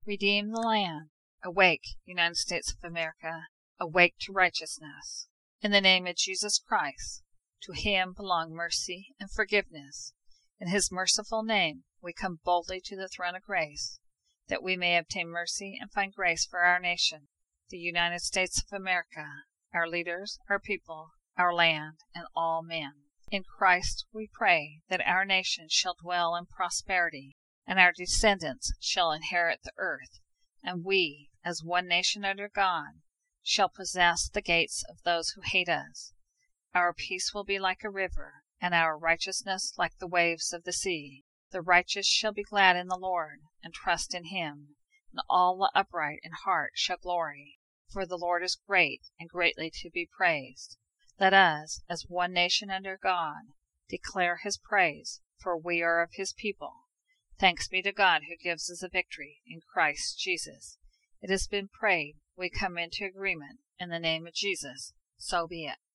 Redeem the land. Awake, United States of America, awake to righteousness. In the name of Jesus Christ, to him belong mercy and forgiveness. In his merciful name we come boldly to the throne of grace, that we may obtain mercy and find grace for our nation, the United States of America, our leaders, our people, our land, and all men. In Christ we pray that our nation shall dwell in prosperity, and our descendants shall inherit the earth, and we, as one nation under God, shall possess the gates of those who hate us. Our peace will be like a river, and our righteousness like the waves of the sea. The righteous shall be glad in the Lord, and trust in him, and all the upright in heart shall glory. For the Lord is great, and greatly to be praised. Let us, as one nation under God, declare his praise, for we are of his people. Thanks be to God who gives us a victory in Christ Jesus. It has been prayed, we come into agreement. In the name of Jesus, so be it.